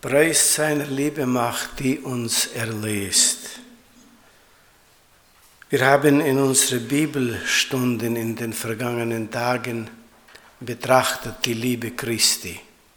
Preis seiner Liebe Macht, die uns erlöst. Wir haben in unseren Bibelstunden in den vergangenen Tagen betrachtet die Liebe Christi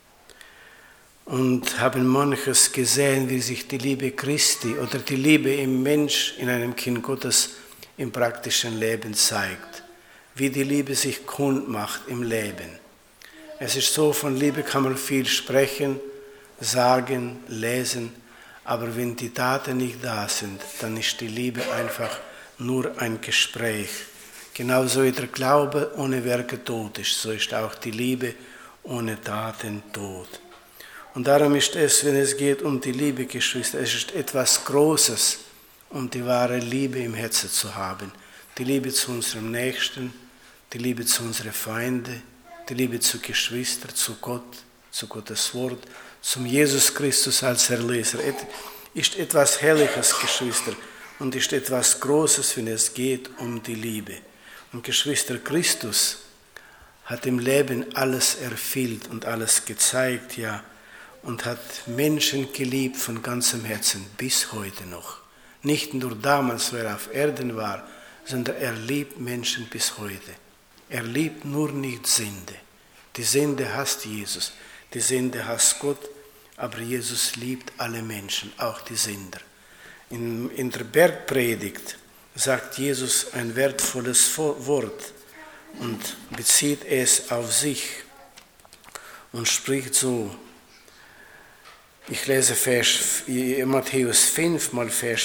und haben manches gesehen, wie sich die Liebe Christi oder die Liebe im Mensch, in einem Kind Gottes im praktischen Leben zeigt, wie die Liebe sich kundmacht im Leben. Es ist so, von Liebe kann man viel sprechen, sagen, lesen, aber wenn die Taten nicht da sind, dann ist die Liebe einfach nur ein Gespräch. Genauso wie der Glaube ohne Werke tot ist, so ist auch die Liebe ohne Taten tot. Und darum ist es, wenn es geht um die Liebe, Geschwister, es ist etwas Großes, um die wahre Liebe im Herzen zu haben. Die Liebe zu unserem Nächsten, die Liebe zu unseren Feinden, die Liebe zu Geschwistern, zu Gott, zu Gottes Wort, zum Jesus Christus als Erlöser. Es ist etwas Herrliches, Geschwister, und ist etwas Großes, wenn es geht um die Liebe. Und Geschwister, Christus hat im Leben alles erfüllt und alles gezeigt, ja, und hat Menschen geliebt von ganzem Herzen bis heute noch. Nicht nur damals, wo er auf Erden war, sondern er liebt Menschen bis heute. Er liebt nur nicht Sünde. Die Sünde hasst Jesus, die Sünde hasst Gott, aber Jesus liebt alle Menschen, auch die Sünder. In der Bergpredigt sagt Jesus ein wertvolles Wort und bezieht es auf sich und spricht so. Ich lese Matthäus 5, mal Vers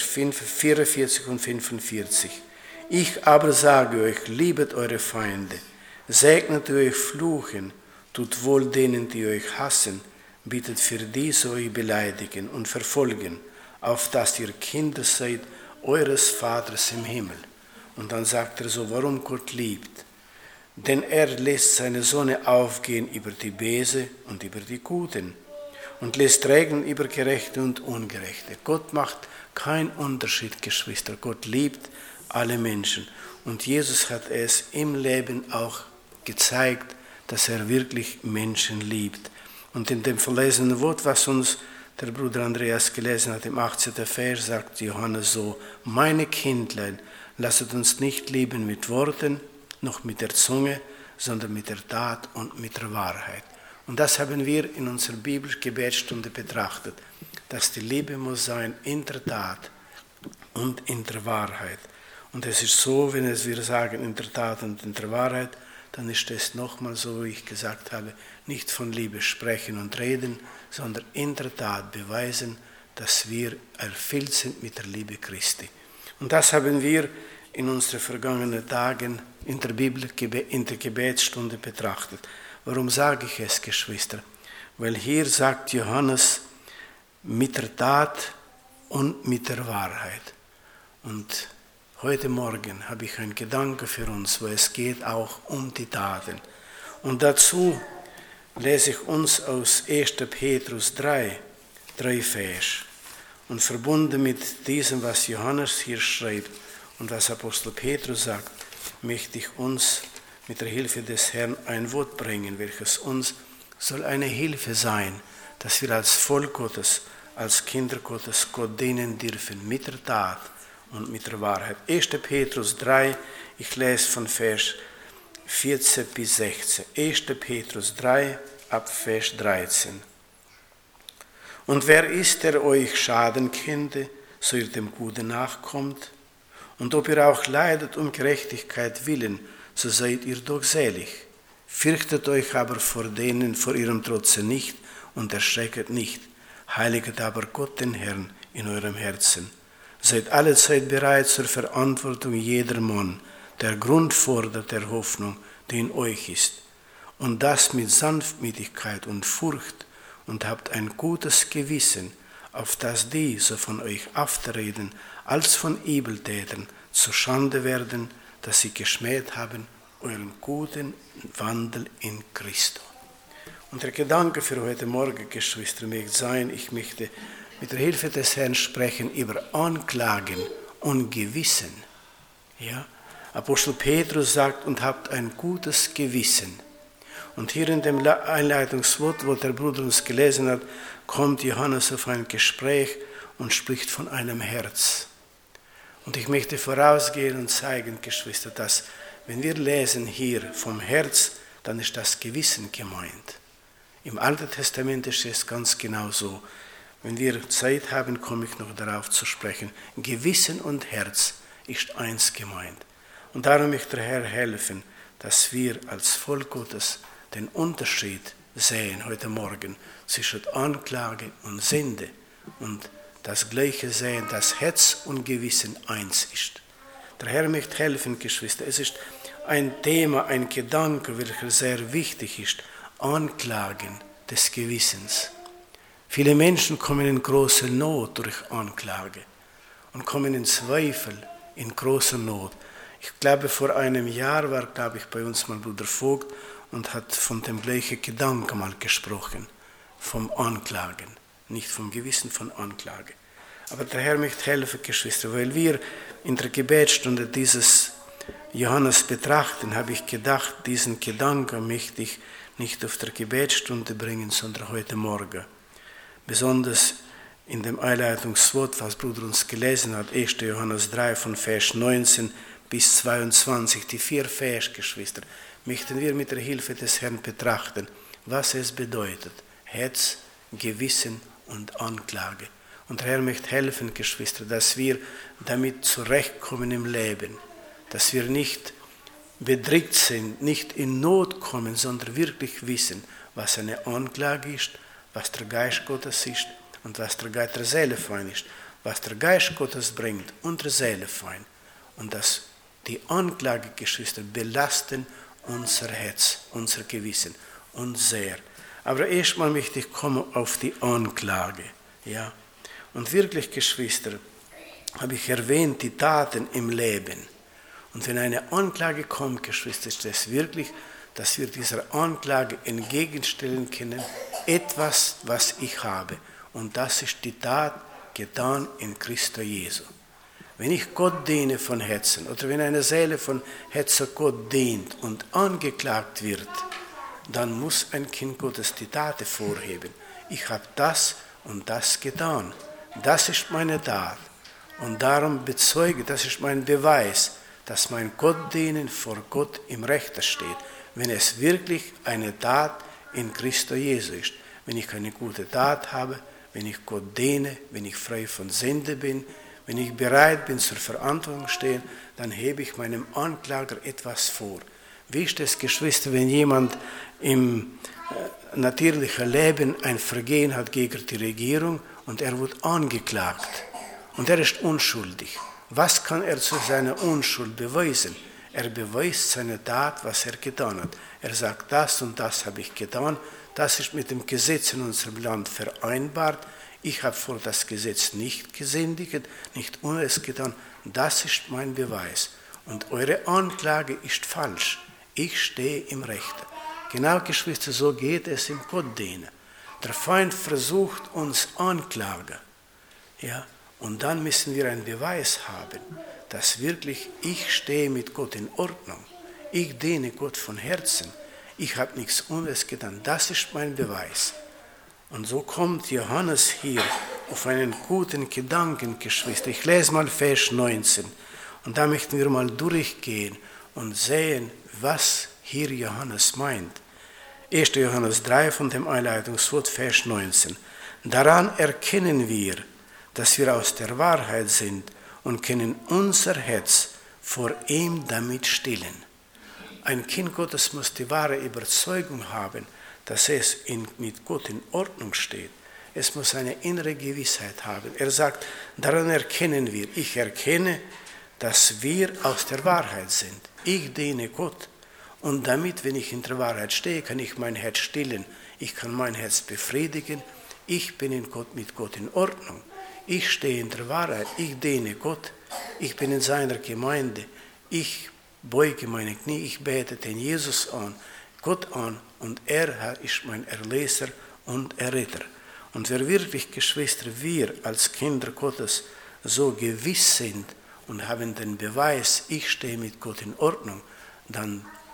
44 und 45. Ich aber sage euch, liebet eure Feinde, segnet die euch fluchen, tut wohl denen, die euch hassen, bittet für die, so euch beleidigen und verfolgen, auf dass ihr Kinder seid eures Vaters im Himmel. Und dann sagt er so, warum Gott liebt. Denn er lässt seine Sonne aufgehen über die Böse und über die Guten und lässt regnen über Gerechte und Ungerechte. Gott macht keinen Unterschied, Geschwister. Gott liebt alle Menschen. Und Jesus hat es im Leben auch gezeigt, dass er wirklich Menschen liebt. Und in dem verlesenen Wort, was uns der Bruder Andreas gelesen hat, im 18. Vers, sagt Johannes so, meine Kindlein, lasset uns nicht lieben mit Worten, noch mit der Zunge, sondern mit der Tat und mit der Wahrheit. Und das haben wir in unserer Bibelgebetsstunde betrachtet, dass die Liebe muss sein in der Tat und in der Wahrheit. Und es ist so, wenn wir sagen in der Tat und in der Wahrheit, dann ist es nochmal so, wie ich gesagt habe, nicht von Liebe sprechen und reden, sondern in der Tat beweisen, dass wir erfüllt sind mit der Liebe Christi. Und das haben wir in unseren vergangenen Tagen in der Bibel, in der Gebetsstunde betrachtet. Warum sage ich es, Geschwister? Weil hier sagt Johannes mit der Tat und mit der Wahrheit. Und heute Morgen habe ich einen Gedanke für uns, wo es geht auch um die Taten. Und dazu lese ich uns aus 1. Petrus 3 Vers. Und verbunden mit diesem, was Johannes hier schreibt und was Apostel Petrus sagt, möchte ich uns mit der Hilfe des Herrn ein Wort bringen, welches uns soll eine Hilfe sein, dass wir als Volk Gottes, als Kinder Gottes Gott dienen dürfen mit der Tat und mit der Wahrheit. 1. Petrus 3, ich lese von Vers 14 bis 16. 1. Petrus 3, ab Vers 13. Und wer ist, der euch schaden könnte, so ihr dem Guten nachkommt? Und ob ihr auch leidet um Gerechtigkeit willen, so seid ihr doch selig. Fürchtet euch aber vor denen, vor ihrem Trotze nicht und erschrecket nicht. Heiliget aber Gott den Herrn in eurem Herzen. Seid allezeit bereit zur Verantwortung jedermann, der Grund fordert der Hoffnung, die in euch ist. Und das mit Sanftmütigkeit und Furcht, und habt ein gutes Gewissen, auf das die, so von euch auftreten, als von Übeltätern zu Schande werden, dass sie geschmäht haben euren guten Wandel in Christo. Und der Gedanke für heute Morgen, Geschwister, möchte sein, ich möchte mit der Hilfe des Herrn sprechen über Anklagen und Gewissen. Ja? Apostel Petrus sagt, und habt ein gutes Gewissen. Und hier in dem Einleitungswort, wo der Bruder uns gelesen hat, kommt Johannes auf ein Gespräch und spricht von einem Herz. Und ich möchte vorausgehen und zeigen, Geschwister, dass wenn wir lesen hier vom Herz, dann ist das Gewissen gemeint. Im Alten Testament ist es ganz genau so. Wenn wir Zeit haben, komme ich noch darauf zu sprechen. Gewissen und Herz ist eins gemeint. Und darum möchte der Herr helfen, dass wir als Volk Gottes den Unterschied sehen heute Morgen zwischen Anklage und Sünde und das Gleiche sehen, dass Herz und Gewissen eins ist. Der Herr möchte helfen, Geschwister. Es ist ein Thema, ein Gedanke, welcher sehr wichtig ist. Anklagen des Gewissens. Viele Menschen kommen in große Not durch Anklage und kommen in Zweifel, in großer Not. Ich glaube, vor einem Jahr war, bei uns mein Bruder Vogt und hat von dem gleichen Gedanken mal gesprochen, vom Anklagen, nicht vom Gewissen, von Anklage. Aber der Herr möchte helfen, Geschwister, weil wir in der Gebetsstunde dieses Johannes betrachten, habe ich gedacht, diesen Gedanken möchte ich nicht auf der Gebetsstunde bringen, sondern heute Morgen. Besonders in dem Einleitungswort, was Bruder uns gelesen hat, 1. Johannes 3 von Vers 19 bis 22, die 4 Vers, Geschwister, möchten wir mit der Hilfe des Herrn betrachten, was es bedeutet, Herz, Gewissen und Anklage. Und der Herr möchte helfen, Geschwister, dass wir damit zurechtkommen im Leben, dass wir nicht bedrückt sind, nicht in Not kommen, sondern wirklich wissen, was eine Anklage ist, was der Geist Gottes ist und was der Geist der Seelefeind ist, was der Geist Gottes bringt und der Seelefeind. Und dass die Anklage, Geschwister, belasten unser Herz, unser Gewissen und sehr. Aber erstmal möchte ich kommen auf die Anklage. Ja? Und wirklich, Geschwister, habe ich erwähnt, die Taten im Leben. Und wenn eine Anklage kommt, Geschwister, ist es wirklich, dass wir dieser Anklage entgegenstellen können, etwas, was ich habe. Und das ist die Tat, getan in Christo Jesu. Wenn ich Gott diene von Herzen, oder wenn eine Seele von Herzen Gott dient und angeklagt wird, dann muss ein Kind Gottes die Tat vorheben. Ich habe das und das getan. Das ist meine Tat. Und darum bezeuge, das ist mein Beweis, dass mein Gottdienen vor Gott im Rechte steht, wenn es wirklich eine Tat in Christo Jesu ist. Wenn ich eine gute Tat habe, wenn ich Gott diene, wenn ich frei von Sünde bin, wenn ich bereit bin zur Verantwortung stehen, dann hebe ich meinem Anklager etwas vor. Wie ist es, Geschwister, wenn jemand im natürlichen Leben ein Vergehen hat gegen die Regierung und er wird angeklagt und er ist unschuldig? Was kann er zu seiner Unschuld beweisen? Er beweist seine Tat, was er getan hat. Er sagt, das und das habe ich getan, das ist mit dem Gesetz in unserem Land vereinbart. Ich habe vor das Gesetz nicht gesündigt, nicht Unrecht getan. Das ist mein Beweis. Und eure Anklage ist falsch. Ich stehe im Rechten. Genau, Geschwister, so geht es im Gottdienen. Der Feind versucht uns anklagen. Ja, und dann müssen wir einen Beweis haben, dass wirklich ich stehe mit Gott in Ordnung. Ich diene Gott von Herzen. Ich habe nichts Unrecht getan. Das ist mein Beweis. Und so kommt Johannes hier auf einen guten Gedanken, Geschwister. Ich lese mal Vers 19. Und da möchten wir mal durchgehen und sehen, was hier Johannes meint. 1. Johannes 3 von dem Einleitungswort, Vers 19. Daran erkennen wir, dass wir aus der Wahrheit sind und können unser Herz vor ihm damit stillen. Ein Kind Gottes muss die wahre Überzeugung haben, dass es mit Gott in Ordnung steht. Es muss eine innere Gewissheit haben. Er sagt, daran erkennen wir. Ich erkenne, dass wir aus der Wahrheit sind. Ich diene Gott. Und damit, wenn ich in der Wahrheit stehe, kann ich mein Herz stillen. Ich kann mein Herz befriedigen. Ich bin mit Gott in Ordnung. Ich stehe in der Wahrheit. Ich diene Gott. Ich bin in seiner Gemeinde. Ich beuge meine Knie. Ich bete den Jesus an, Gott an. Und er ist mein Erlöser und Erretter. Und wer wirklich, Geschwister, wir als Kinder Gottes so gewiss sind und haben den Beweis, ich stehe mit Gott in Ordnung, dann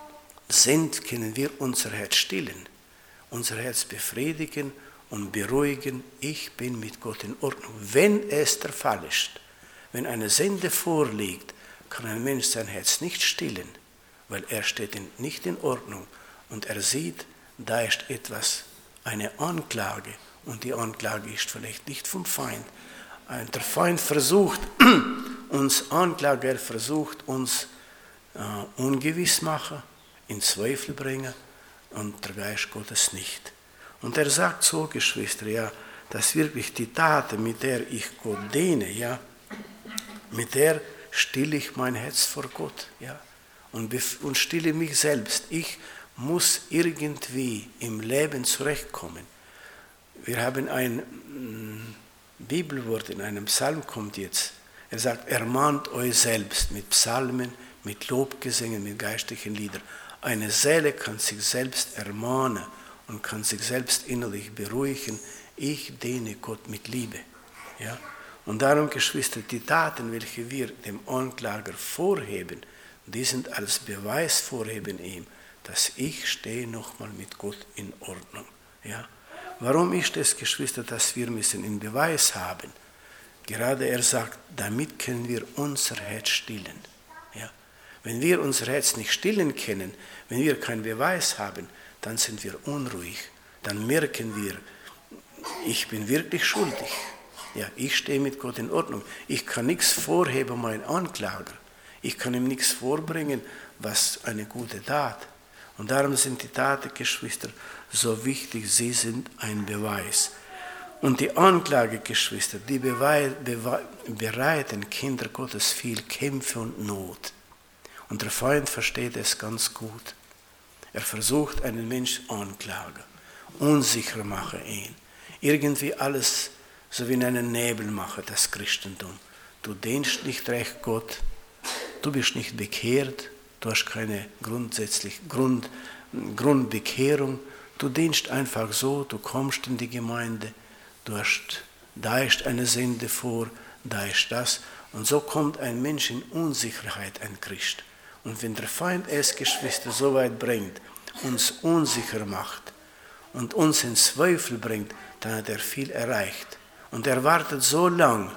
sind, können wir unser Herz stillen, unser Herz befriedigen und beruhigen. Ich bin mit Gott in Ordnung. Wenn es der Fall ist, wenn eine Sünde vorliegt, kann ein Mensch sein Herz nicht stillen, weil er steht nicht in Ordnung und er sieht, da ist etwas, eine Anklage, und die Anklage ist vielleicht nicht vom Feind. Der Feind versucht uns, Anklager versucht uns ungewiss machen, in Zweifel bringen, und der Geist Gottes nicht. Und er sagt so, Geschwister, ja, dass wirklich die Taten, mit der ich Gott diene, ja, mit der stille ich mein Herz vor Gott, ja, und stille mich selbst. Ich muss irgendwie im Leben zurechtkommen. Wir haben ein Bibelwort in einem Psalm, kommt jetzt. Er sagt, ermahnt euch selbst mit Psalmen, mit Lobgesängen, mit geistlichen Liedern. Eine Seele kann sich selbst ermahnen und kann sich selbst innerlich beruhigen. Ich diene Gott mit Liebe. Ja? Und darum, Geschwister, die Taten, welche wir dem Anklager vorheben, die sind als Beweis vorheben ihm, dass ich stehe nochmal mit Gott in Ordnung. Ja? Warum ist es, Geschwister, dass wir müssen einen Beweis haben? Gerade er sagt, damit können wir unser Herz stillen. Ja? Wenn wir unser Herz nicht stillen können, wenn wir keinen Beweis haben, dann sind wir unruhig. Dann merken wir, ich bin wirklich schuldig. Ja, ich stehe mit Gott in Ordnung. Ich kann nichts vorheben, mein Anklager. Ich kann ihm nichts vorbringen, was eine gute Tat. Und darum sind die Taten, Geschwister, so wichtig. Sie sind ein Beweis. Und die Anklage, Geschwister, die bereiten Kinder Gottes viel Kämpfe und Not. Und der Feind versteht es ganz gut. Er versucht, einen Menschen anklagen, unsicher machen ihn. Irgendwie alles so wie in einen Nebel machen, das Christentum. Du dienst nicht recht Gott, du bist nicht bekehrt, du hast keine grundsätzliche Grundbekehrung, du dienst einfach so, du kommst in die Gemeinde, da ist eine Sünde vor, da ist das. Und so kommt ein Mensch in Unsicherheit, ein Christ. Und wenn der Feind es, Geschwister, so weit bringt, uns unsicher macht und uns in Zweifel bringt, dann hat er viel erreicht. Und er wartet so lang,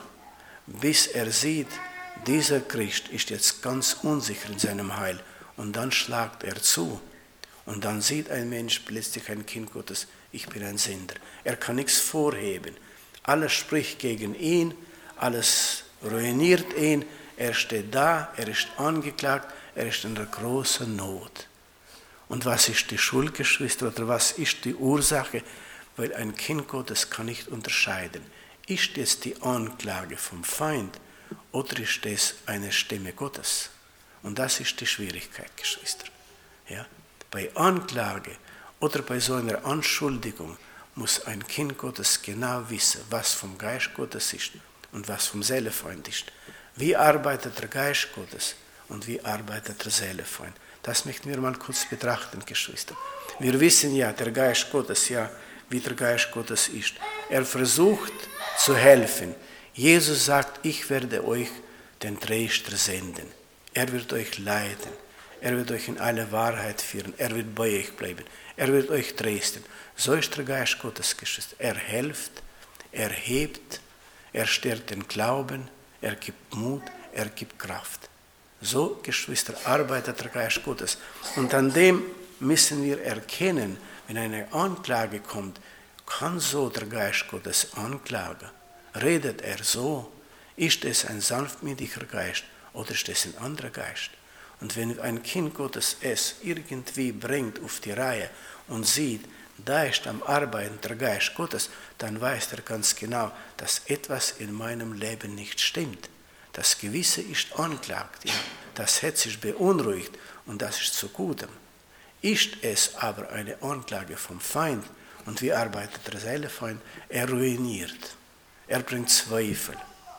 bis er sieht, dieser Christ ist jetzt ganz unsicher in seinem Heil. Und dann schlagt er zu. Und dann sieht ein Mensch plötzlich, ein Kind Gottes, ich bin ein Sünder. Er kann nichts vorheben. Alles spricht gegen ihn, alles ruiniert ihn. Er steht da, er ist angeklagt, er ist in der großen Not. Und was ist die Schuld, Geschwister, oder was ist die Ursache? Weil ein Kind Gottes kann nicht unterscheiden. Ist es die Anklage vom Feind oder ist es eine Stimme Gottes? Und das ist die Schwierigkeit, Geschwister. Ja? Bei Anklage oder bei so einer Anschuldigung muss ein Kind Gottes genau wissen, was vom Geist Gottes ist und was vom Seelenfeind ist. Wie arbeitet der Geist Gottes und wie arbeitet der Seelenfeind? Das möchten wir mal kurz betrachten, Geschwister. Wir wissen ja, der Geist Gottes, ja, wie der Geist Gottes ist. Er versucht zu helfen. Jesus sagt, ich werde euch den Tröster senden. Er wird euch leiten. Er wird euch in alle Wahrheit führen. Er wird bei euch bleiben. Er wird euch trösten. So ist der Geist Gottes, Geschwister. Er hilft, er hebt, er stärkt den Glauben, er gibt Mut, er gibt Kraft. So, Geschwister, arbeitet der Geist Gottes. Und an dem müssen wir erkennen, wenn eine Anklage kommt, kann so der Geist Gottes anklagen? Redet er so? Ist es ein sanftmütiger Geist oder ist es ein anderer Geist? Und wenn ein Kind Gottes es irgendwie bringt auf die Reihe und sieht, da ist am Arbeiten der Geist Gottes, dann weiß er ganz genau, dass etwas in meinem Leben nicht stimmt. Das Gewisse ist anklagt, ja. Das Herz ist beunruhigt und das ist zu Gutem. Ist es aber eine Anklage vom Feind und wie arbeitet der Seelenfeind? Er ruiniert, er bringt Zweifel,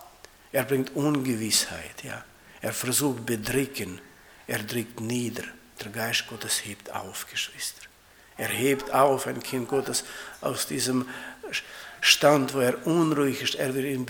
er bringt Ungewissheit, ja. Er versucht bedrücken, er drückt nieder. Der Geist Gottes hebt auf, Geschwister. Er hebt auf ein Kind Gottes aus diesem Stand, wo er unruhig ist. Er will ihn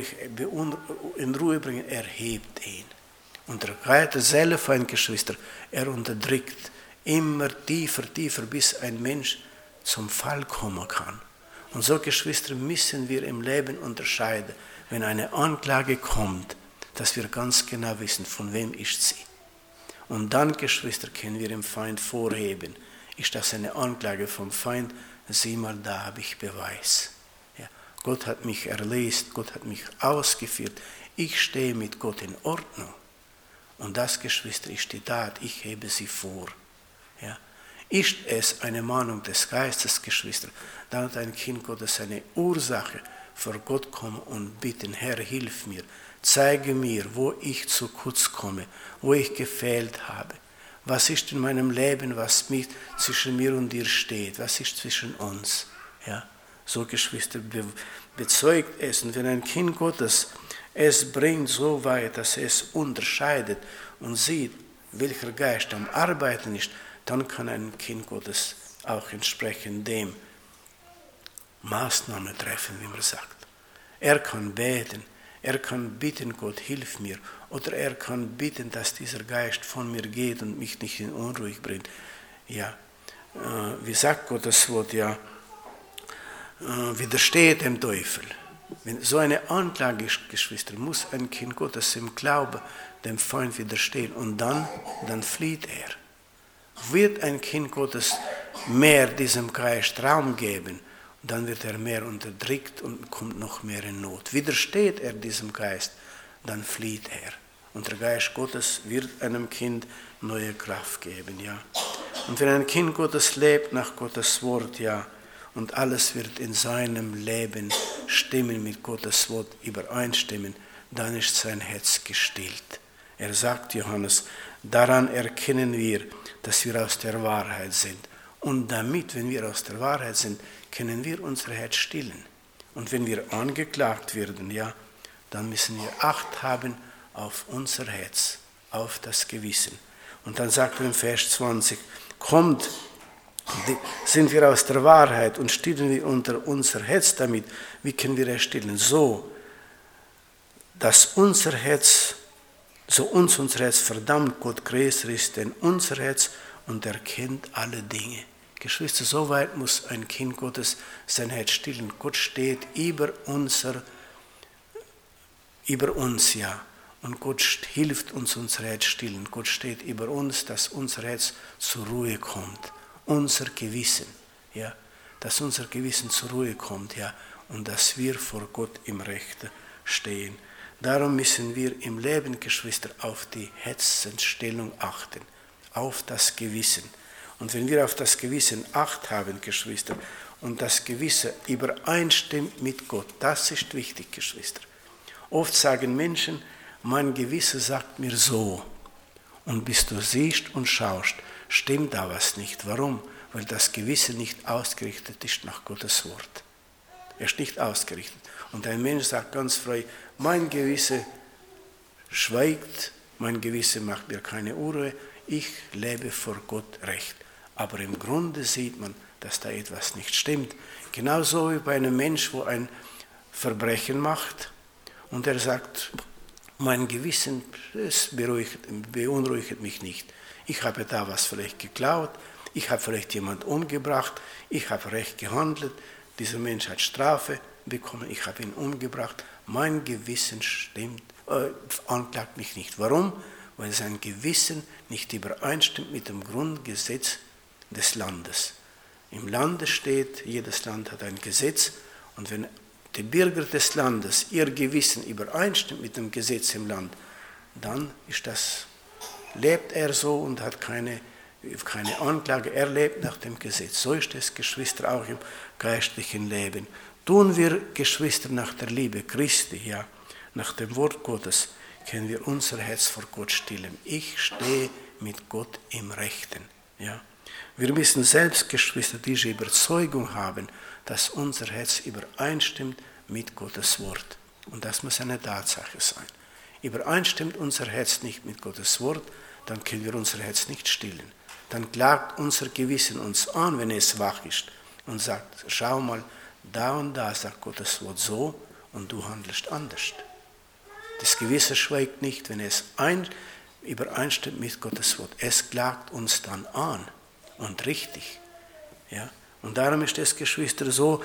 in Ruhe bringen. Er hebt ihn. Und der Seelenfeind, Geschwister, er unterdrückt immer tiefer, tiefer, bis ein Mensch zum Fall kommen kann. Und so, Geschwister, müssen wir im Leben unterscheiden, wenn eine Anklage kommt, dass wir ganz genau wissen, von wem ist sie. Und dann, Geschwister, können wir dem Feind vorheben. Ist das eine Anklage vom Feind? Sieh mal, da habe ich Beweis. Ja, Gott hat mich erlöst, Gott hat mich ausgeführt. Ich stehe mit Gott in Ordnung. Und das, Geschwister, ist die Tat. Ich hebe sie vor. Ja. Ist es eine Mahnung des Geistes, Geschwister, dann hat ein Kind Gottes eine Ursache, vor Gott kommen und bitten, Herr, hilf mir. Zeige mir, wo ich zu kurz komme, wo ich gefehlt habe. Was ist in meinem Leben, was zwischen mir und dir steht? Was ist zwischen uns? Ja, so, Geschwister, bezeugt es. Und wenn ein Kind Gottes es bringt so weit, dass es unterscheidet und sieht, welcher Geist am Arbeiten ist, dann kann ein Kind Gottes auch entsprechend dem Maßnahmen treffen, wie man sagt. Er kann beten. Er kann bitten, Gott, hilf mir. Oder er kann bitten, dass dieser Geist von mir geht und mich nicht in Unruhe bringt. Ja, wie sagt Gottes Wort, ja, widersteht dem Teufel. Wenn so eine Anklage ist, Geschwister, muss ein Kind Gottes im Glauben dem Feind widerstehen. Und dann flieht er. Wird ein Kind Gottes mehr diesem Geist Raum geben, dann wird er mehr unterdrückt und kommt noch mehr in Not. Widersteht er diesem Geist, dann flieht er. Und der Geist Gottes wird einem Kind neue Kraft geben. Ja. Und wenn ein Kind Gottes lebt nach Gottes Wort, ja, und alles wird in seinem Leben stimmen, mit Gottes Wort übereinstimmen, dann ist sein Herz gestillt. Er sagt, Johannes, daran erkennen wir, dass wir aus der Wahrheit sind. Und damit, wenn wir aus der Wahrheit sind, können wir unser Herz stillen. Und wenn wir angeklagt werden, ja, dann müssen wir Acht haben auf unser Herz, auf das Gewissen. Und dann sagt er im Vers 20, kommt, sind wir aus der Wahrheit und stillen wir unter unser Herz damit. Wie können wir es stillen? So, dass unser Herz, so uns unser Herz verdammt Gott größer ist, denn unser Herz und erkennt alle Dinge. Geschwister, so weit muss ein Kind Gottes sein Herz stillen. Gott steht über uns, ja. Und Gott hilft uns, unser Herz stillen. Gott steht über uns, dass unser Herz zur Ruhe kommt. Unser Gewissen, ja. Dass unser Gewissen zur Ruhe kommt, ja. Und dass wir vor Gott im Rechten stehen. Darum müssen wir im Leben, Geschwister, auf die Herzensstellung achten. Auf das Gewissen. Und wenn wir auf das Gewissen Acht haben, Geschwister, und das Gewissen übereinstimmt mit Gott, das ist wichtig, Geschwister. Oft sagen Menschen, mein Gewissen sagt mir so. Und bis du siehst und schaust, stimmt da was nicht. Warum? Weil das Gewissen nicht ausgerichtet ist nach Gottes Wort. Er ist nicht ausgerichtet. Und ein Mensch sagt ganz frei, mein Gewissen schweigt, mein Gewissen macht mir keine Unruhe, ich lebe vor Gott recht. Aber im Grunde sieht man, dass da etwas nicht stimmt. Genauso wie bei einem Menschen, wo ein Verbrechen macht und er sagt, mein Gewissen beunruhigt mich nicht. Ich habe da was vielleicht geklaut, ich habe vielleicht jemanden umgebracht, ich habe recht gehandelt, dieser Mensch hat Strafe bekommen, ich habe ihn umgebracht. Mein Gewissen anklagt mich nicht. Warum? Weil sein Gewissen nicht übereinstimmt mit dem Grundgesetz des Landes. Im Lande steht, jedes Land hat ein Gesetz und wenn die Bürger des Landes ihr Gewissen übereinstimmt mit dem Gesetz im Land, dann lebt er so und hat keine Anklage, er lebt nach dem Gesetz. So ist es, Geschwister, auch im geistlichen Leben. Tun wir, Geschwister, nach der Liebe Christi, ja, nach dem Wort Gottes, können wir unser Herz vor Gott stillen. Ich stehe mit Gott im Rechten. Ja. Wir müssen selbst, Geschwister, diese Überzeugung haben, dass unser Herz übereinstimmt mit Gottes Wort. Und das muss eine Tatsache sein. Übereinstimmt unser Herz nicht mit Gottes Wort, dann können wir unser Herz nicht stillen. Dann klagt unser Gewissen uns an, wenn es wach ist und sagt, schau mal, da und da sagt Gottes Wort so und du handelst anders. Das Gewissen schweigt nicht, wenn es übereinstimmt mit Gottes Wort. Es klagt uns dann an und richtig. Ja? Und darum ist es, Geschwister, so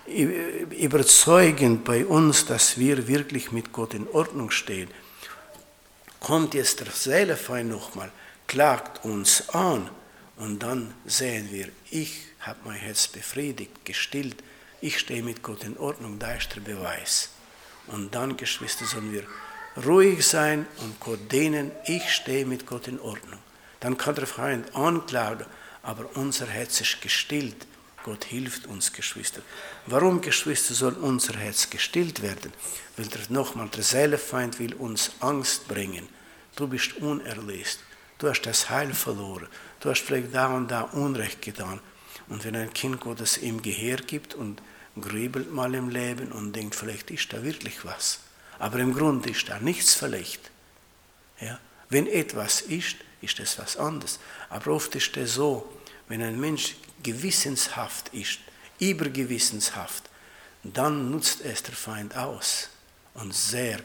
überzeugend bei uns, dass wir wirklich mit Gott in Ordnung stehen. Kommt jetzt der Seelenfeind nochmal, klagt uns an und dann sehen wir, ich habe mein Herz befriedigt, gestillt, ich stehe mit Gott in Ordnung, da ist der Beweis. Und dann, Geschwister, sollen wir ruhig sein und Gott dienen, ich stehe mit Gott in Ordnung. Dann kann der Feind anklagen, aber unser Herz ist gestillt. Gott hilft uns, Geschwister. Warum, Geschwister, soll unser Herz gestillt werden? Weil der Seelenfeind will uns Angst bringen. Du bist unerlöst. Du hast das Heil verloren. Du hast vielleicht da und da Unrecht getan. Und wenn ein Kind Gottes ihm Gehör gibt und grübelt mal im Leben und denkt, vielleicht ist da wirklich was. Aber im Grunde ist da nichts vielleicht. Ja? Wenn etwas ist, ist es was anderes. Aber oft ist es so, wenn ein Mensch gewissenshaft ist, übergewissenshaft, dann nutzt es der Feind aus. Und sehr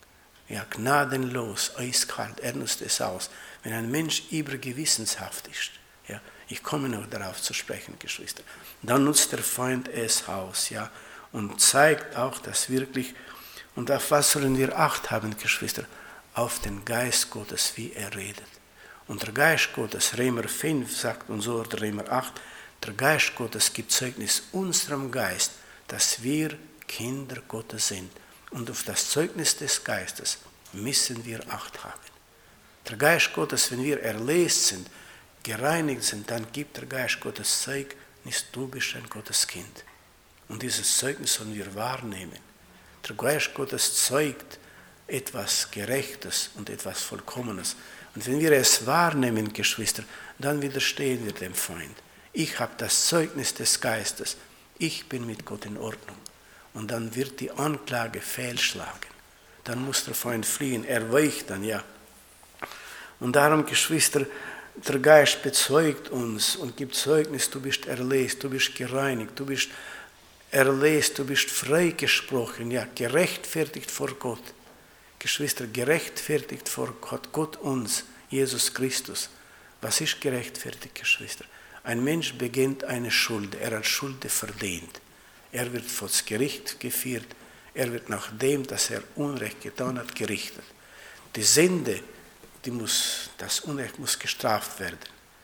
gnadenlos, eiskalt, er nutzt es aus. Wenn ein Mensch übergewissenshaft ist, ja, ich komme noch darauf zu sprechen, Geschwister, dann nutzt der Feind es aus, ja, und zeigt auch, dass wirklich, und auf was sollen wir Acht haben, Geschwister? Auf den Geist Gottes, wie er redet. Und der Geist Gottes, Römer 5 sagt und so, oder Römer 8, der Geist Gottes gibt Zeugnis unserem Geist, dass wir Kinder Gottes sind. Und auf das Zeugnis des Geistes müssen wir Acht haben. Der Geist Gottes, wenn wir erlöst sind, gereinigt sind, dann gibt der Geist Gottes Zeugnis, du bist ein Gotteskind. Und dieses Zeugnis sollen wir wahrnehmen. Der Geist Gottes zeugt etwas Gerechtes und etwas Vollkommenes. Und wenn wir es wahrnehmen, Geschwister, dann widerstehen wir dem Feind. Ich habe das Zeugnis des Geistes. Ich bin mit Gott in Ordnung. Und dann wird die Anklage fehlschlagen. Dann muss der Feind fliehen. Er weicht dann, ja. Und darum, Geschwister, der Geist bezeugt uns und gibt Zeugnis, du bist erlöst, du bist gereinigt, du bist erlöst, du bist freigesprochen, ja, gerechtfertigt vor Gott. Geschwister, gerechtfertigt hat Gott uns, Jesus Christus. Was ist gerechtfertigt, Geschwister? Ein Mensch beginnt eine Schuld, er hat Schuld verdient. Er wird vor das Gericht geführt, er wird nach dem, dass er Unrecht getan hat, gerichtet. Die Sünde, das Unrecht muss gestraft werden.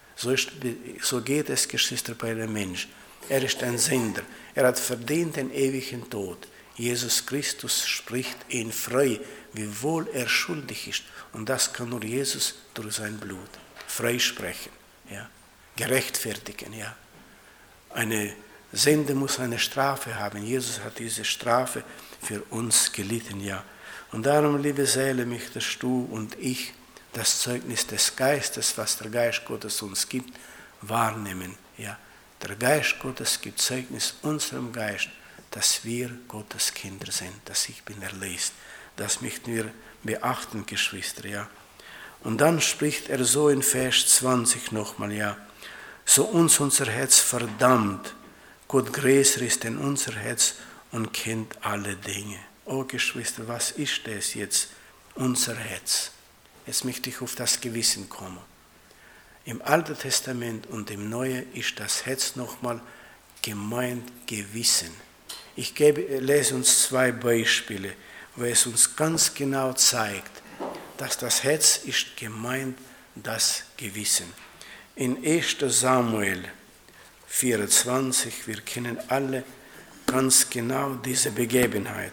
So geht es, Geschwister, bei einem Menschen. Er ist ein Sünder, er hat verdient den ewigen Tod. Jesus Christus spricht ihn frei, wiewohl er schuldig ist. Und das kann nur Jesus durch sein Blut freisprechen, ja, gerechtfertigen. Ja. Eine Sünde muss eine Strafe haben. Jesus hat diese Strafe für uns gelitten. Ja. Und darum, liebe Seele, möchtest du und ich das Zeugnis des Geistes, was der Geist Gottes uns gibt, wahrnehmen. Ja. Der Geist Gottes gibt Zeugnis unserem Geist, dass wir Gottes Kinder sind, dass ich bin erlöst. Das möchten wir beachten, Geschwister. Ja. Und dann spricht er so in Vers 20 nochmal, ja, so uns unser Herz verdammt, Gott größer ist denn unser Herz und kennt alle Dinge. Oh Geschwister, was ist das jetzt, unser Herz? Jetzt möchte ich auf das Gewissen kommen. Im Alten Testament und im Neuen ist das Herz nochmal gemeint Gewissen. Ich lese uns 2 Beispiele, wo es uns ganz genau zeigt, dass das Herz ist gemeint das Gewissen. In 1. Samuel 24, wir kennen alle ganz genau diese Begebenheit.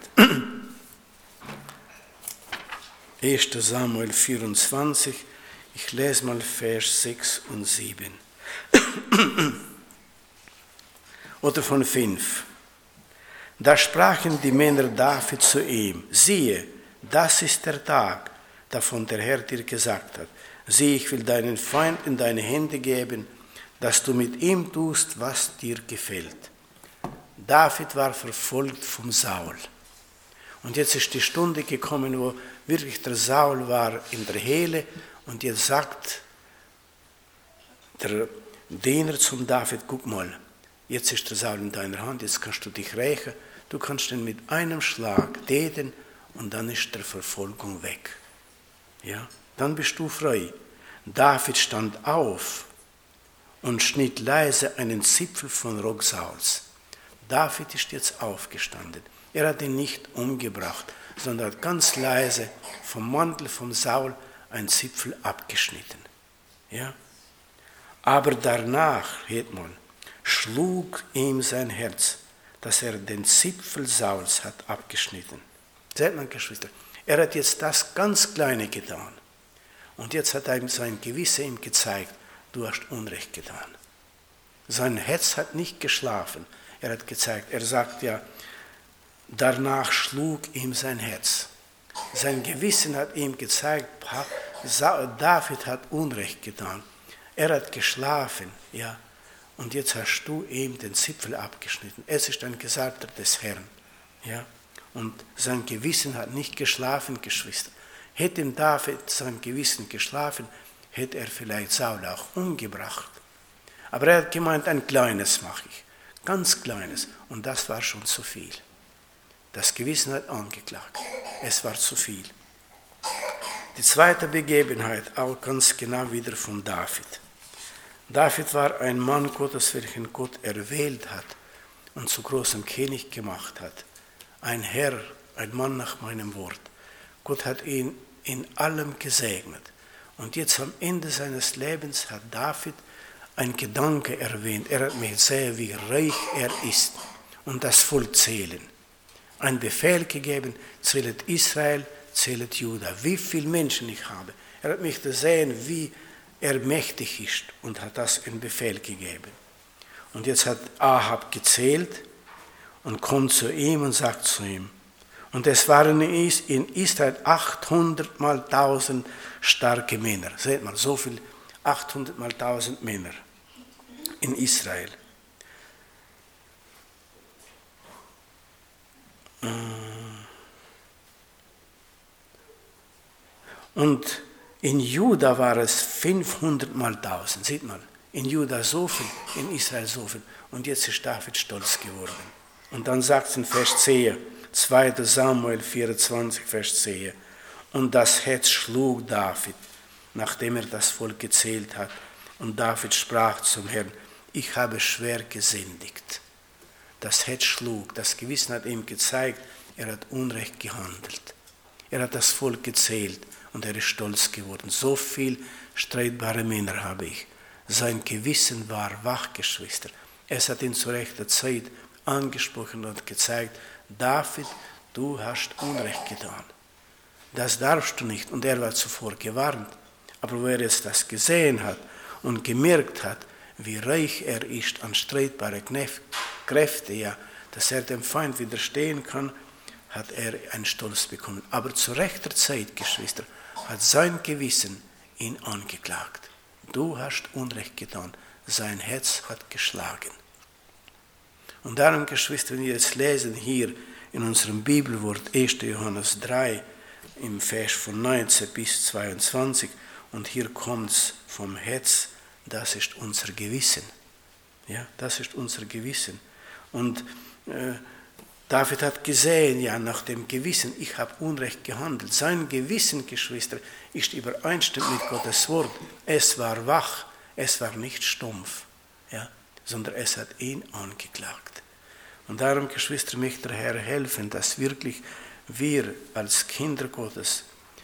1. Samuel 24, ich lese mal Vers 6 und 7. Oder von 5. Da sprachen die Männer David zu ihm, siehe, das ist der Tag, davon der Herr dir gesagt hat. Siehe, ich will deinen Feind in deine Hände geben, dass du mit ihm tust, was dir gefällt. David war verfolgt vom Saul. Und jetzt ist die Stunde gekommen, wo wirklich der Saul war in der Höhle. Und jetzt sagt der Diener zum David, guck mal, jetzt ist der Saul in deiner Hand, jetzt kannst du dich rächen. Du kannst ihn mit einem Schlag töten und dann ist der Verfolgung weg. Ja? dann bist du frei. David stand auf und schnitt leise einen Zipfel von Rock Sauls. David ist jetzt aufgestanden. Er hat ihn nicht umgebracht, sondern hat ganz leise vom Mantel von Saul einen Zipfel abgeschnitten. Ja? Aber danach, hört man, schlug ihm sein Herz, dass er den Zipfel Sauls hat abgeschnitten. Seht man, Geschwister, er hat jetzt das ganz Kleine getan. Und jetzt hat ihm sein Gewissen ihm gezeigt, du hast Unrecht getan. Sein Herz hat nicht geschlafen. Er hat gezeigt, er sagt ja, danach schlug ihm sein Herz. Sein Gewissen hat ihm gezeigt, David hat Unrecht getan. Er hat geschlafen, ja. Und jetzt hast du ihm den Zipfel abgeschnitten. Es ist ein Gesalbter des Herrn, ja. Und sein Gewissen hat nicht geschlafen, Geschwister. Hätte David sein Gewissen geschlafen, hätte er vielleicht Saul auch umgebracht. Aber er hat gemeint, ein Kleines mache ich, ganz Kleines. Und das war schon zu viel. Das Gewissen hat angeklagt. Es war zu viel. Die zweite Begebenheit, auch ganz genau wieder von David. David war ein Mann Gottes, welchen Gott erwählt hat und zu großem König gemacht hat. Ein Herr, ein Mann nach meinem Wort. Gott hat ihn in allem gesegnet. Und jetzt am Ende seines Lebens hat David ein Gedanke erwähnt. Er hat mir gesehen, wie reich er ist und das Volk zählen. Ein Befehl gegeben, zählet Israel, zählet Juda. Wie viele Menschen ich habe. Er hat mich gesehen, wie er mächtig ist und hat das in Befehl gegeben. Und jetzt hat Ahab gezählt und kommt zu ihm und sagt zu ihm, und es waren in Israel 800 mal 1000 starke Männer. Seht mal, so viel, 800 mal 1000 Männer in Israel. Und in Juda war es 500 mal 1000. Seht mal, in Juda so viel, in Israel so viel. Und jetzt ist David stolz geworden. Und dann sagt es in Vers 10, 2. Samuel 24, Vers 10. Und das Herz schlug David, nachdem er das Volk gezählt hat. Und David sprach zum Herrn, ich habe schwer gesündigt. Das Herz schlug, das Gewissen hat ihm gezeigt, er hat Unrecht gehandelt. Er hat das Volk gezählt und er ist stolz geworden. So viel streitbare Männer habe ich. Sein Gewissen war wach, Geschwister. Es hat ihn zu rechter Zeit angesprochen und gezeigt, David, du hast Unrecht getan. Das darfst du nicht. Und er war zuvor gewarnt. Aber wo er jetzt das gesehen hat und gemerkt hat, wie reich er ist an streitbare Kräfte, ja, dass er dem Feind widerstehen kann, hat er einen Stolz bekommen. Aber zu rechter Zeit, Geschwister, hat sein Gewissen ihn angeklagt. Du hast Unrecht getan. Sein Herz hat geschlagen. Und darum, Geschwister, wenn wir jetzt lesen hier in unserem Bibelwort 1. Johannes 3, im Vers von 19 bis 22, und hier kommt es vom Herz, das ist unser Gewissen. Ja, das ist unser Gewissen. Und David hat gesehen, ja, nach dem Gewissen, ich habe Unrecht gehandelt. Sein Gewissen, Geschwister, ist übereinstimmend mit Gottes Wort. Es war wach, es war nicht stumpf, ja, sondern es hat ihn angeklagt. Und darum, Geschwister, möchte der Herr helfen, dass wirklich wir als Kinder Gottes,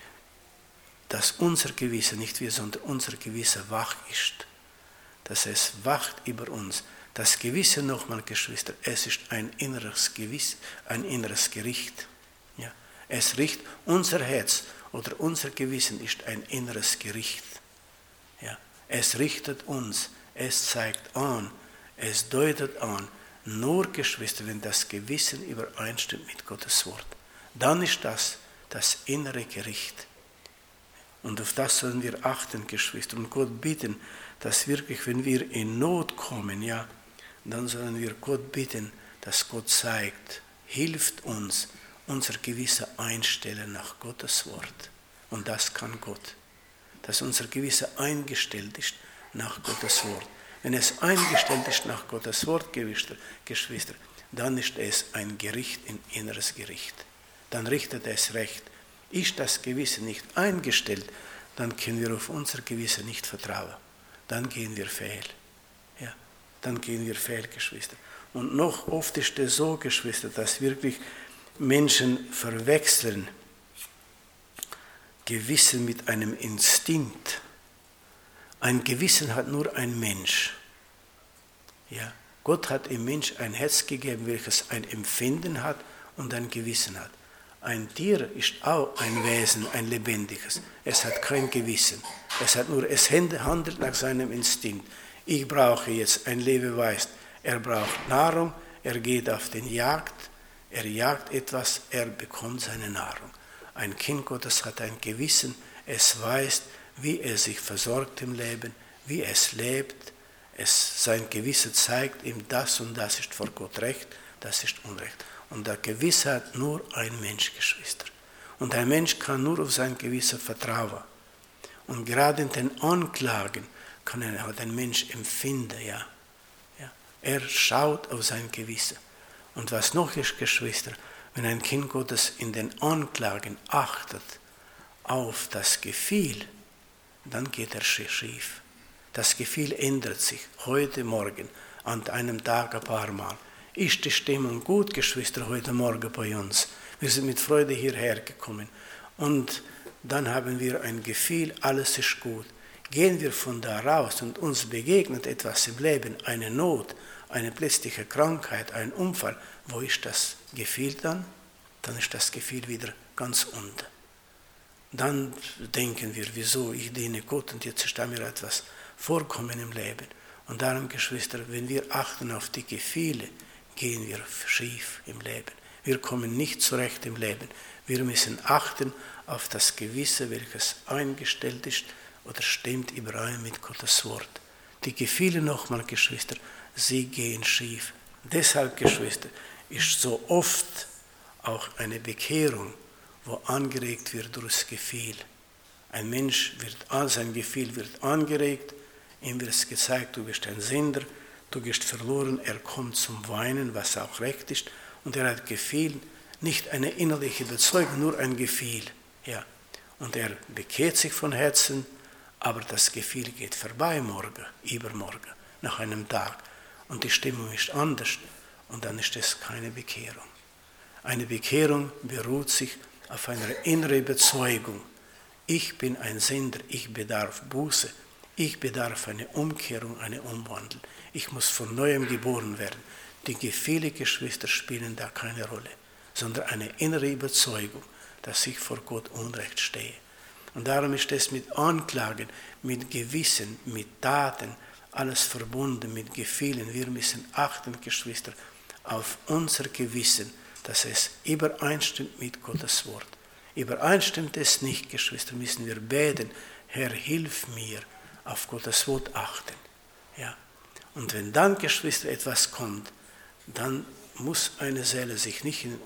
dass unser Gewissen, nicht wir, sondern unser Gewissen wach ist. Dass es wacht über uns. Das Gewissen, nochmal, Geschwister, es ist ein inneres Gewissen, ein inneres Gericht. Ja, es richtet unser Herz oder unser Gewissen ist ein inneres Gericht. Ja, es richtet uns, es zeigt an, es deutet an. Nur, Geschwister, wenn das Gewissen übereinstimmt mit Gottes Wort, dann ist das innere Gericht. Und auf das sollen wir achten, Geschwister, und Gott bitten, dass wirklich, wenn wir in Not kommen, ja, dann sollen wir Gott bitten, dass Gott zeigt, hilft uns, unser Gewissen einstellen nach Gottes Wort. Und das kann Gott. Dass unser Gewissen eingestellt ist nach Gottes Wort. Wenn es eingestellt ist nach Gottes Wort, Geschwister, dann ist es ein Gericht, ein inneres Gericht. Dann richtet es recht. Ist das Gewissen nicht eingestellt dann können wir auf unser Gewissen nicht vertrauen. Dann gehen wir fehl. Ja, dann gehen wir fehl, Geschwister. Und noch oft ist es so, Geschwister, dass wirklich Menschen verwechseln Gewissen mit einem Instinkt. Ein Gewissen hat nur ein Mensch. Ja, Gott hat im Mensch ein Herz gegeben, welches ein Empfinden hat und ein Gewissen hat. Ein Tier ist auch ein Wesen, ein lebendiges. Es hat kein Gewissen. Es handelt nach seinem Instinkt. Ich brauche jetzt ein Lebewesen. Er braucht Nahrung, er geht auf den Jagd, er jagt etwas, er bekommt seine Nahrung. Ein Kind Gottes hat ein Gewissen, es weiß, wie er sich versorgt im Leben, wie es lebt. Sein Gewissen zeigt ihm, das und das ist vor Gott recht, das ist Unrecht. Und der Gewissen hat nur ein Mensch, Geschwister. Und ein Mensch kann nur auf sein Gewissen vertrauen. Und gerade in den Anklagen kann ein Mensch empfinden, ja. Er schaut auf sein Gewissen. Und was noch ist, Geschwister, wenn ein Kind Gottes in den Anklagen achtet auf das Gefühl, dann geht er schief. Das Gefühl ändert sich heute Morgen, an einem Tag ein paar Mal. Ist die Stimmung gut, Geschwister, heute Morgen bei uns? Wir sind mit Freude hierher gekommen. Und dann haben wir ein Gefühl, alles ist gut. Gehen wir von da raus und uns begegnet etwas im Leben, eine Not, eine plötzliche Krankheit, ein Unfall. Wo ist das Gefühl dann? Dann ist das Gefühl wieder ganz unten. Dann denken wir, wieso, ich diene Gott und jetzt ist da mir etwas vorkommen im Leben. Und darum, Geschwister, wenn wir achten auf die Gefühle, gehen wir schief im Leben. Wir kommen nicht zurecht im Leben. Wir müssen achten auf das Gewisse, welches eingestellt ist oder stimmt überein mit Gottes Wort. Die Gefühle nochmal, Geschwister, sie gehen schief. Deshalb, Geschwister, ist so oft auch eine Bekehrung, wo angeregt wird durch das Gefühl. Ein Mensch sein Gefühl wird angeregt, ihm wird es gezeigt, du bist ein Sünder, du gehst verloren, er kommt zum Weinen, was auch recht ist, und er hat Gefühl, nicht eine innerliche Überzeugung, nur ein Gefühl. Ja. Und er bekehrt sich von Herzen, aber das Gefühl geht vorbei morgen, übermorgen, nach einem Tag. Und die Stimmung ist anders und dann ist es keine Bekehrung. Eine Bekehrung beruht sich auf einer inneren Überzeugung. Ich bin ein Sünder, ich bedarf Buße, ich bedarf eine Umkehrung, eine Umwandlung. Ich muss von Neuem geboren werden. Die Gefühle, Geschwister, spielen da keine Rolle, sondern eine innere Überzeugung, dass ich vor Gott Unrecht stehe. Und darum ist es mit Anklagen, mit Gewissen, mit Taten, alles verbunden mit Gefühlen. Wir müssen achten, Geschwister, auf unser Gewissen, dass es übereinstimmt mit Gottes Wort. Übereinstimmt es nicht, Geschwister, müssen wir beten, Herr, hilf mir, auf Gottes Wort achten. Ja. Und wenn dann, Geschwister, etwas kommt, dann muss eine Seele sich nicht in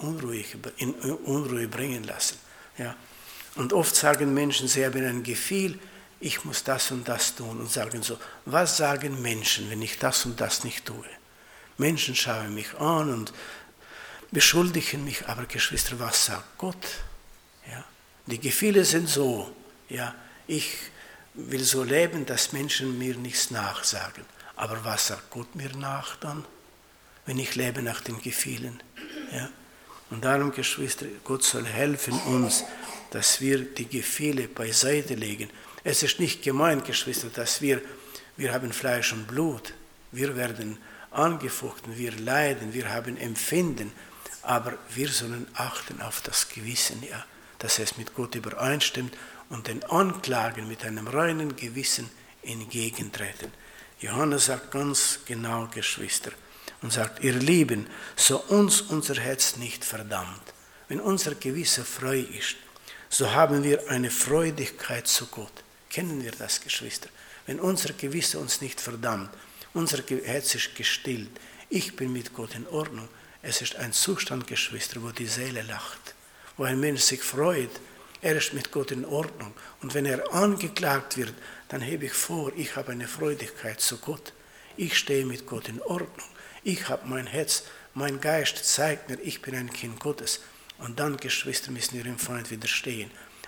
Unruhe bringen lassen. Ja. Und oft sagen Menschen, sie haben ein Gefühl, ich muss das und das tun, und sagen so, was sagen Menschen, wenn ich das und das nicht tue? Menschen schauen mich an und beschuldigen mich, aber Geschwister, was sagt Gott? Ja. Die Gefühle sind so, ja, ich will so leben, dass Menschen mir nichts nachsagen. Aber was sagt Gott mir nach dann, wenn ich lebe nach den Gefühlen? Ja. Und darum, Geschwister, Gott soll helfen uns, dass wir die Gefühle beiseite legen. Es ist nicht gemeint, Geschwister, dass wir haben Fleisch und Blut, wir werden angefochten, wir leiden, wir haben Empfinden, aber wir sollen achten auf das Gewissen, ja, dass es mit Gott übereinstimmt und den Anklagen mit einem reinen Gewissen entgegentreten. Johannes sagt ganz genau, Geschwister, und sagt, ihr Lieben, so uns unser Herz nicht verdammt. Wenn unser Gewissen frei ist, so haben wir eine Freudigkeit zu Gott. Kennen wir das, Geschwister? Wenn unser Gewissen uns nicht verdammt, unser Herz ist gestillt, ich bin mit Gott in Ordnung. Es ist ein Zustand, Geschwister, wo die Seele lacht, wo ein Mensch sich freut, er ist mit Gott in Ordnung. Und wenn er angeklagt wird, dann hebe ich vor, ich habe eine Freudigkeit zu Gott. Ich stehe mit Gott in Ordnung. Ich habe mein Herz, mein Geist zeigt mir, ich bin ein Kind Gottes. Und dann, Geschwister, müssen wir dem Feind widerstehen.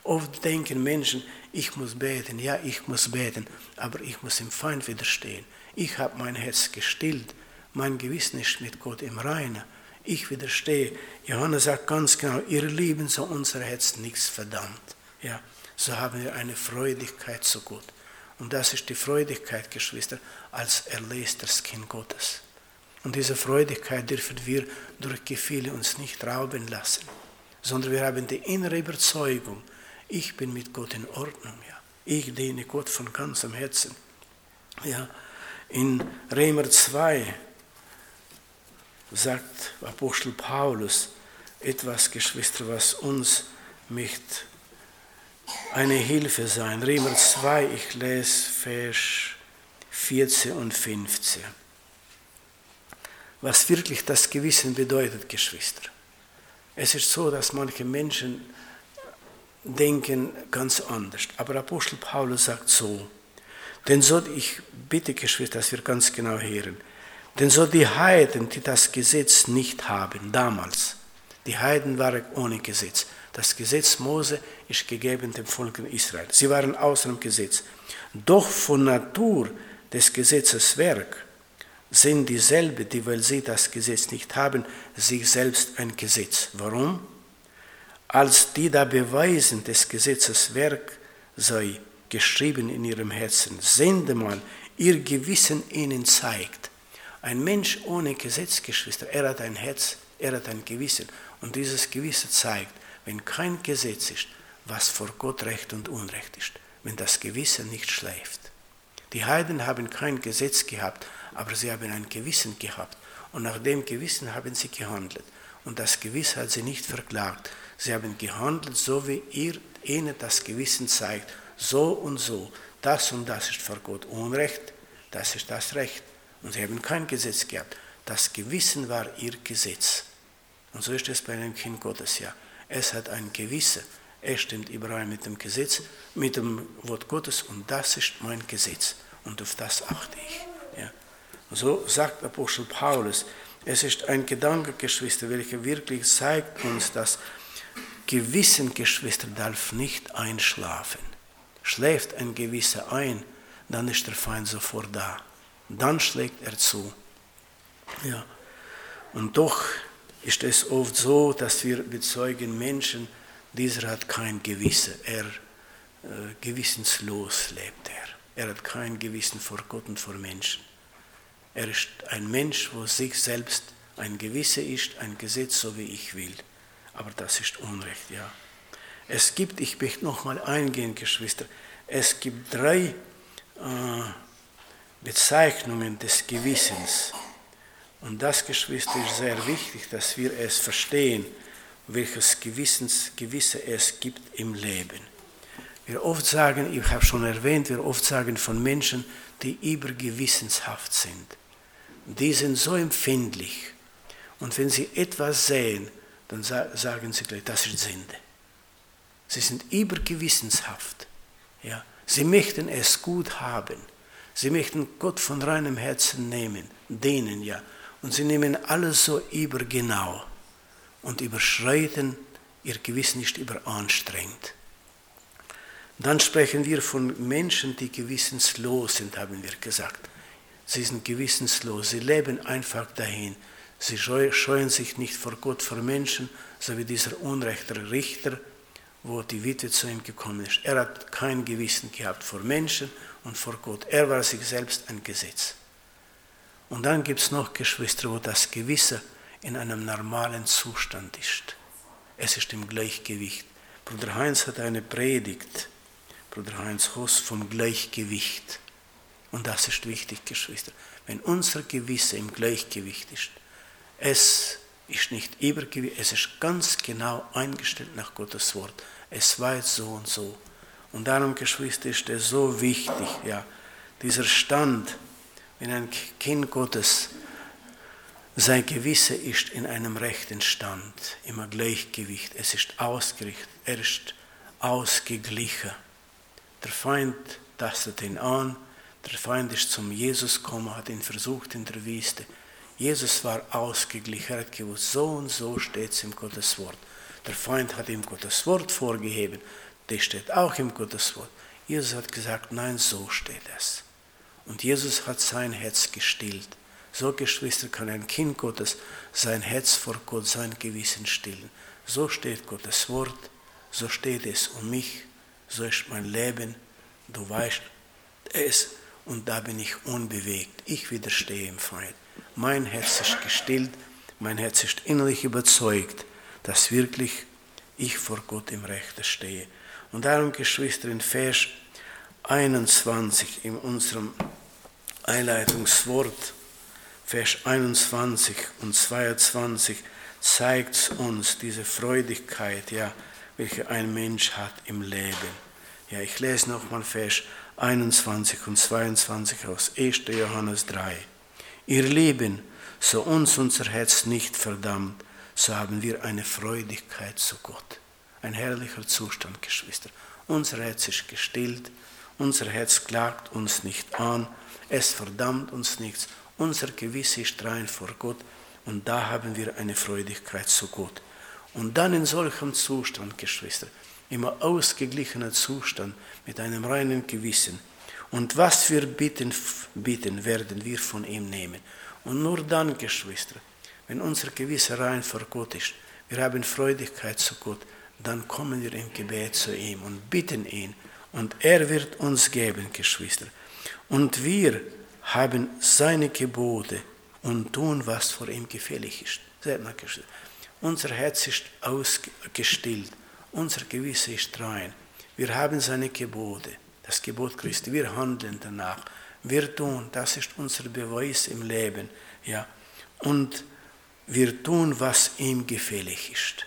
Oft denken Menschen, ich muss beten, ja, ich muss beten, aber ich muss dem Feind widerstehen. Ich habe mein Herz gestillt, mein Gewissen ist mit Gott im Reinen. Ich widerstehe. Johannes sagt ganz genau, ihr Lieben, so unser Herz nichts verdammt. Ja, so haben wir eine Freudigkeit zu Gott. Und das ist die Freudigkeit, Geschwister, als erlöstes Kind Gottes. Und diese Freudigkeit dürfen wir durch Gefühle uns nicht rauben lassen, sondern wir haben die innere Überzeugung, ich bin mit Gott in Ordnung. Ja. Ich diene Gott von ganzem Herzen. Ja. In Römer 2 sagt Apostel Paulus etwas, Geschwister, was uns mit eine Hilfe sein. Römer 2, ich lese Vers 14 und 15. Was wirklich das Gewissen bedeutet, Geschwister. Es ist so, dass manche Menschen denken ganz anders. Aber Apostel Paulus sagt so, denn so, ich bitte, Geschwister, dass wir ganz genau hören, denn so die Heiden, die das Gesetz nicht haben, damals, die Heiden waren ohne Gesetz. Das Gesetz Mose ist gegeben dem Volk Israel. Sie waren außer dem Gesetz. Doch von Natur des Gesetzes Werk sind dieselben, die, weil sie das Gesetz nicht haben, sich selbst ein Gesetz. Warum? Als die da beweisen, des Gesetzes Werk sei geschrieben in ihrem Herzen, sende mal, ihr Gewissen ihnen zeigt. Ein Mensch ohne Gesetz, Geschwister, er hat ein Herz, er hat ein Gewissen. Und dieses Gewissen zeigt, wenn kein Gesetz ist, was vor Gott Recht und Unrecht ist, wenn das Gewissen nicht schläft. Die Heiden haben kein Gesetz gehabt, aber sie haben ein Gewissen gehabt. Und nach dem Gewissen haben sie gehandelt. Und das Gewissen hat sie nicht verklagt. Sie haben gehandelt, so wie ihnen das Gewissen zeigt. So und so. Das und das ist vor Gott Unrecht, das ist das Recht. Und sie haben kein Gesetz gehabt. Das Gewissen war ihr Gesetz. Und so ist es bei einem Kind Gottes, ja. Es hat ein Gewissen. Es stimmt überall mit dem Gesetz, mit dem Wort Gottes. Und das ist mein Gesetz. Und auf das achte ich. Ja. So sagt Apostel Paulus, es ist ein Gedanke, Geschwister, welcher wirklich zeigt uns, dass Gewissen, Geschwister, darf nicht einschlafen. Schläft ein Gewissen ein, dann ist der Feind sofort da. Dann schlägt er zu. Ja. Und doch ist es oft so, dass wir bezeugen Menschen, dieser hat kein Gewissen. Gewissenslos lebt er. Er hat kein Gewissen vor Gott und vor Menschen. Er ist ein Mensch, wo sich selbst ein Gewissen ist, ein Gesetz, so wie ich will. Aber das ist Unrecht, ja. Es gibt, ich möchte noch mal eingehen, Geschwister, es gibt 3 Bezeichnungen des Gewissens. Und das, Geschwister, ist sehr wichtig, dass wir es verstehen, welches Gewissen es gibt im Leben. Wir oft sagen, ich habe schon erwähnt, wir oft sagen von Menschen, die übergewissenshaft sind. Die sind so empfindlich. Und wenn sie etwas sehen, dann sagen sie gleich, das ist Sünde. Sie sind übergewissenshaft. Ja. Sie möchten es gut haben. Sie möchten Gott von reinem Herzen nehmen, denen ja. Und sie nehmen alles so übergenau und überschreiten, ihr Gewissen nicht überanstrengt. Dann sprechen wir von Menschen, die gewissenslos sind, haben wir gesagt. Sie sind gewissenslos, sie leben einfach dahin. Sie scheuen sich nicht vor Gott, vor Menschen, so wie dieser unrechte Richter, wo die Witwe zu ihm gekommen ist. Er hat kein Gewissen gehabt vor Menschen und vor Gott. Er war sich selbst ein Gesetz. Und dann gibt es noch Geschwister, wo das Gewissen in einem normalen Zustand ist. Es ist im Gleichgewicht. Bruder Heinz hat eine Predigt, Bruder Heinz Hoss, vom Gleichgewicht. Und das ist wichtig, Geschwister. Wenn unser Gewissen im Gleichgewicht ist, es ist nicht Übergewicht, es ist ganz genau eingestellt nach Gottes Wort. Es war jetzt so und so. Und darum, Geschwister, ist es so wichtig, ja, dieser Stand, wenn ein Kind Gottes sein Gewissen ist in einem rechten Stand, im Gleichgewicht, es ist ausgerichtet, er ist ausgeglichen. Der Feind tastet ihn an, der Feind ist zum Jesus gekommen, hat ihn versucht in der Wüste. Jesus war ausgeglichen, er hat gewusst, so und so steht es im Gottes Wort. Der Feind hat ihm Gottes Wort vorgegeben. Das steht auch im Gottes Wort. Jesus hat gesagt, nein, so steht es. Und Jesus hat sein Herz gestillt. So, Geschwister, kann ein Kind Gottes sein Herz vor Gott, sein Gewissen stillen. So steht Gottes Wort, so steht es um mich, so ist mein Leben. Du weißt es und da bin ich unbewegt. Ich widerstehe im Feind. Mein Herz ist gestillt, mein Herz ist innerlich überzeugt, dass wirklich ich vor Gott im Rechte stehe. Und darum, Geschwister, in Vers 21 in unserem Einleitungswort, Vers 21 und 22, zeigt uns diese Freudigkeit, ja, welche ein Mensch hat im Leben. Ja, ich lese nochmal Vers 21 und 22 aus 1. Johannes 3. Ihr Lieben, so uns unser Herz nicht verdammt, so haben wir eine Freudigkeit zu Gott. Ein herrlicher Zustand, Geschwister. Unser Herz ist gestillt, unser Herz klagt uns nicht an, es verdammt uns nichts. Unser Gewissen ist rein vor Gott und da haben wir eine Freudigkeit zu Gott. Und dann in solchem Zustand, Geschwister, immer ausgeglichener Zustand mit einem reinen Gewissen. Und was wir bitten, werden wir von ihm nehmen. Und nur dann, Geschwister, wenn unser Gewissen rein vor Gott ist, wir haben Freudigkeit zu Gott, dann kommen wir im Gebet zu ihm und bitten ihn. Und er wird uns geben, Geschwister. Und wir haben seine Gebote und tun, was vor ihm gefällig ist. Seht mal, Geschwister. Unser Herz ist ausgestillt, unser Gewissen ist rein. Wir haben seine Gebote, das Gebot Christi, wir handeln danach. Wir tun, das ist unser Beweis im Leben. Ja. Und wir tun, was ihm gefällig ist.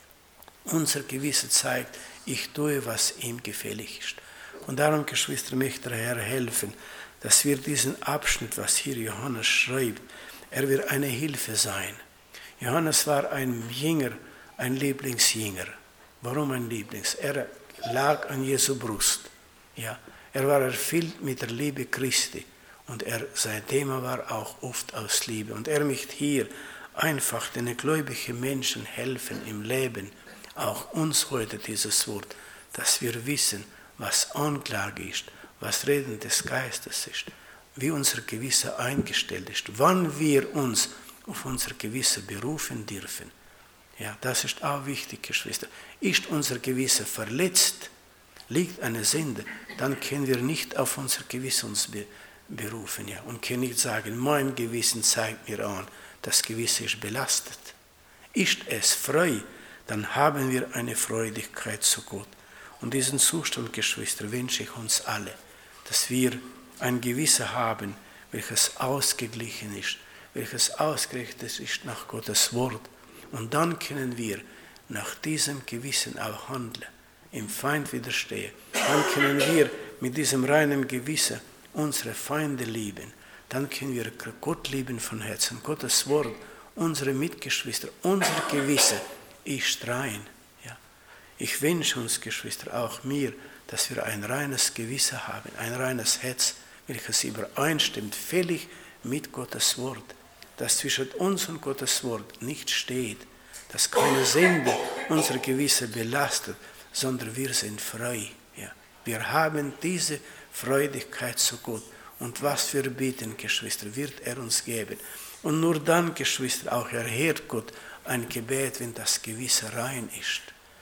Unser Gewissen zeigt, ich tue, was ihm gefällig ist. Und darum, Geschwister, möchte der Herr helfen, dass wir diesen Abschnitt, was hier Johannes schreibt, er wird eine Hilfe sein. Johannes war ein Jünger, ein Lieblingsjünger. Warum ein Lieblings? Er lag an Jesu Brust. Ja, er war erfüllt mit der Liebe Christi und sein Thema war auch oft aus Liebe. Und er möchte hier einfach den gläubigen Menschen helfen im Leben, auch uns heute dieses Wort, dass wir wissen, was Anklage ist, was Reden des Geistes ist, wie unser Gewissen eingestellt ist, wann wir uns auf unser Gewissen berufen dürfen. Ja, das ist auch wichtig, Geschwister. Ist unser Gewissen verletzt, liegt eine Sünde, dann können wir nicht auf unser Gewissen uns berufen, ja, und können nicht sagen, mein Gewissen zeigt mir an, das Gewissen ist belastet. Ist es frei, dann haben wir eine Freudigkeit zu Gott. Und diesen Zustand, Geschwister, wünsche ich uns alle, dass wir ein Gewissen haben, welches ausgeglichen ist, welches ausgerichtet ist nach Gottes Wort. Und dann können wir nach diesem Gewissen auch handeln, im Feind widerstehen. Dann können wir mit diesem reinen Gewissen unsere Feinde lieben. Dann können wir Gott lieben von Herzen, Gottes Wort, unsere Mitgeschwister, unser Gewissen ist rein. Ja. Ich wünsche uns, Geschwister, auch mir, dass wir ein reines Gewissen haben, ein reines Herz, welches übereinstimmt, völlig mit Gottes Wort, dass zwischen uns und Gottes Wort nicht steht, dass keine Sünde unser Gewissen belastet, sondern wir sind frei. Ja. Wir haben diese Freudigkeit zu Gott. Und was wir bitten, Geschwister, wird er uns geben. Und nur dann, Geschwister, auch erhört Gott ein Gebet, wenn das Gewissen rein ist.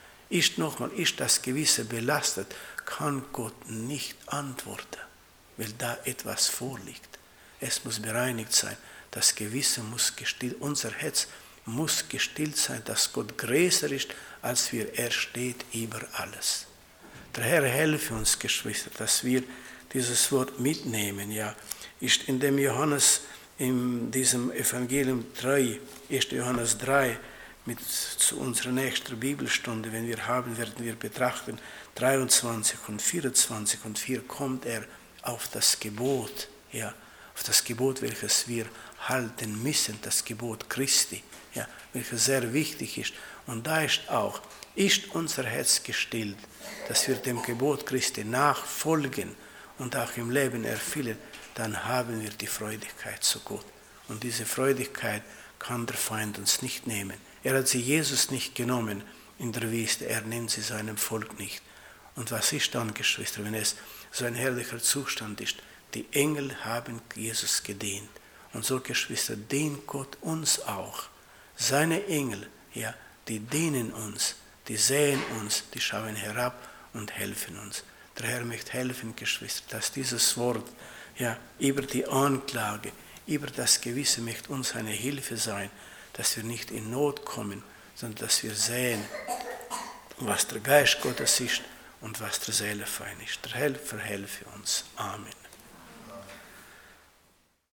Ist das Gewissen belastet, kann Gott nicht antworten, weil da etwas vorliegt. Es muss bereinigt sein. Das Gewissen muss gestillt, unser Herz muss gestillt sein, dass Gott größer ist, als wir. Er steht über alles. Der Herr helfe uns, Geschwister, dass wir dieses Wort mitnehmen. Ja, ist in dem Johannes, in diesem Evangelium 3, 1. Johannes 3, zu unserer nächsten Bibelstunde, wenn wir haben, werden wir betrachten, 23 und 24 und 4 kommt er auf das Gebot, ja, auf das Gebot, welches wir halten müssen, das Gebot Christi, ja, welches sehr wichtig ist. Und da ist auch, ist unser Herz gestillt, dass wir dem Gebot Christi nachfolgen und auch im Leben erfüllen, dann haben wir die Freudigkeit zu Gott. Und diese Freudigkeit kann der Feind uns nicht nehmen. Er hat sie Jesus nicht genommen in der Wüste, er nimmt sie seinem Volk nicht. Und was ist dann, Geschwister, wenn es so ein herrlicher Zustand ist? Die Engel haben Jesus gedient. Und so, Geschwister, dient Gott uns auch. Seine Engel, ja, die dienen uns, die sehen uns, die schauen herab und helfen uns. Der Herr möchte helfen, Geschwister, dass dieses Wort, ja, über die Anklage, über das Gewisse möchte uns eine Hilfe sein, dass wir nicht in Not kommen, sondern dass wir sehen, was der Geist Gottes ist und was der Seele fein ist. Der Herr verhelfe uns. Amen.